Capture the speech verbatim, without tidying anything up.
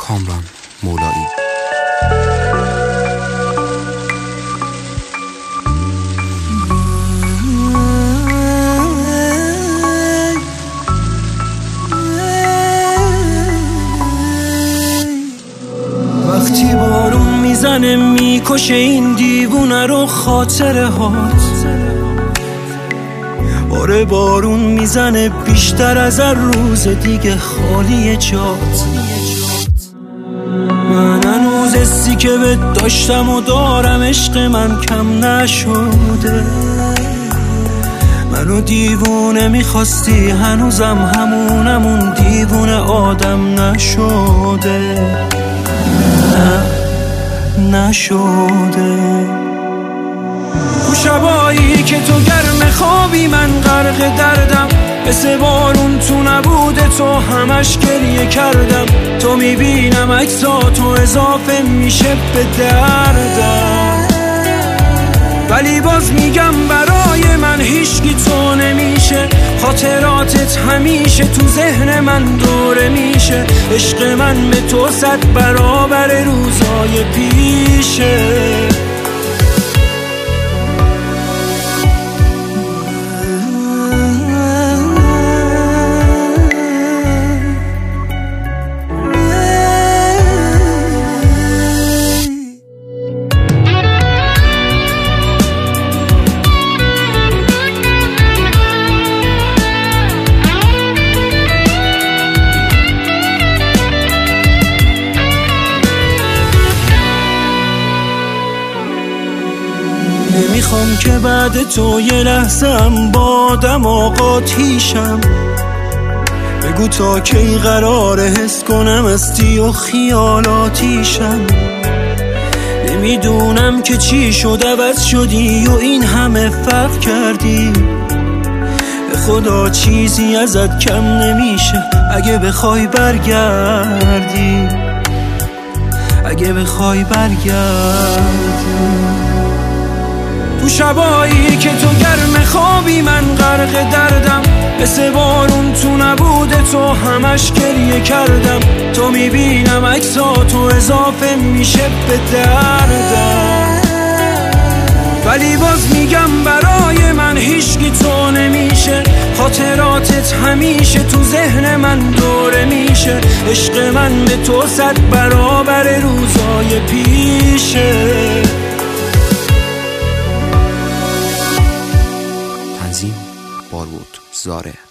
کامران مولایی. وقتی بارون میزنه میکشه این دیوونه رو خاطره هات، آره بارون میزنه بیشتر از هر روز دیگه خالی جات. من هنوز حسی که بهت داشتم و دارم عشق من کم نشده، منو دیوونه میخواستی هنوزم همونمون دیوونه آدم نشده، نه نشده. تو شبایی که تو گرم خوابی من غرق دردم، مثل بارون تو نبوده تو همش گریه کردم. تو میبینم عکساتو اضافه میشه به دردم، ولی باز میگم برای من هیچکی تو نمیشه. خاطراتت همیشه تو ذهن من دوره میشه. عشق من به تو صد برابر روزای پیشه. نمیخوام که بعد تو یه لحظه‌ام با آدم آقاتیشم. بگو تا کی قراره حس کنم استی و خیالاتیشم. نمیدونم که چی شد عوض شدی و این همه فرق کردی. به خدا چیزی ازت کم نمیشه اگه بخوای برگردی، اگه بخوای برگردی. تو شبایی که تو گرم خوابی من غرق دردم، مثل بارون تو نبوده تو همش گریه کردم. تو میبینم عکساتو اضافه میشه به دردم، ولی باز میگم برای من هیچکی تو نمیشه. خاطراتت همیشه تو ذهن من دوره میشه. عشق من به تو صد برابر روزای پیشه. تنظیم بارود زاره.